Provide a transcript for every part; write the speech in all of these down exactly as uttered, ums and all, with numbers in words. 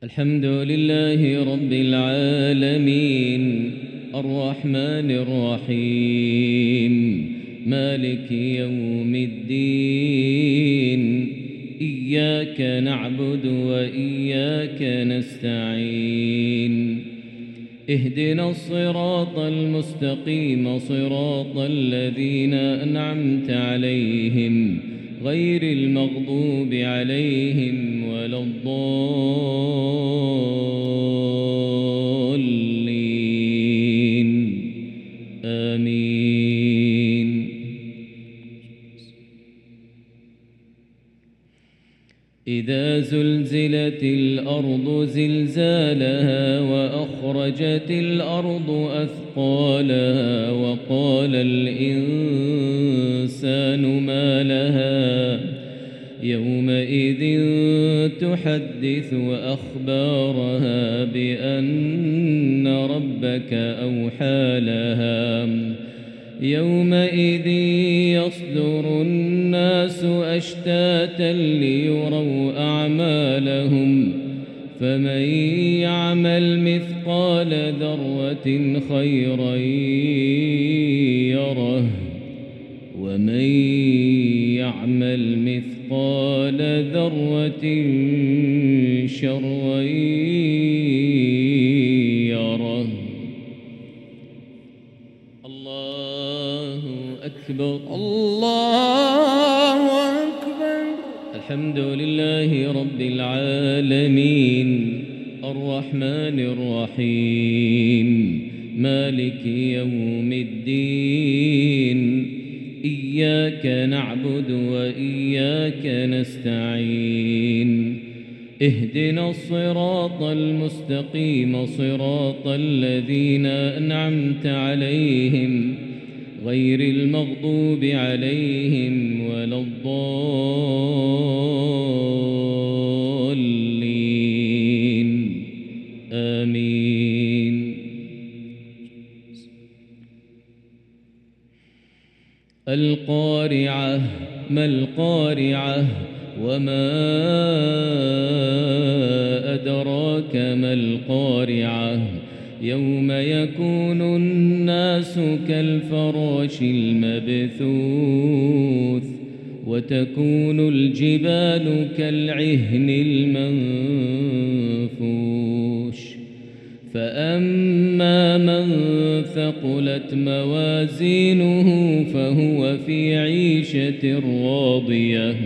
الحمد لله رب العالمين الرحمن الرحيم مالك يوم الدين إياك نعبد وإياك نستعين اهدنا الصراط المستقيم صراط الذين أنعمت عليهم غير المغضوب عليهم ولا الضالين آمين. إذا زلزلت الأرض زلزالها وأخرجت الأرض أثقالها وقال الإنسان ما لها يومئذ تحدث أخبارها بأن ربك أوحى لها يومئذ يصدر الناس أشتاتا ليروا أعمالهم فمن يعمل مثقال ذرة خيرا يره ومن يعمل مثقال ذرة شرا يره. الله أكبر الله أكبر. الحمد لله رب العالمين الرحمن الرحيم مالك يوم الدين إياك نعبد وإياك نستعين اهدنا الصراط المستقيم صراط الذين أنعمت عليهم غير المغضوب عليهم ولا الضالين آمين. القارعة ما القارعة وما أدراك ما القارعة يوم يكون الناس كالفراش المبثوث وتكون الجبال كالعهن المنفوش فأما من ثقلت موازينه فهو في عيشة راضية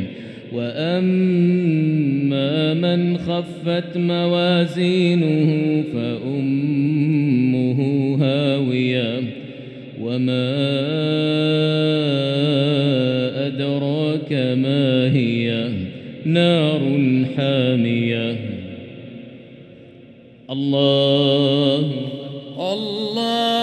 وأما من خفت موازينه فأمه هاوية وما أدراك ما هي نار حامية. الله الله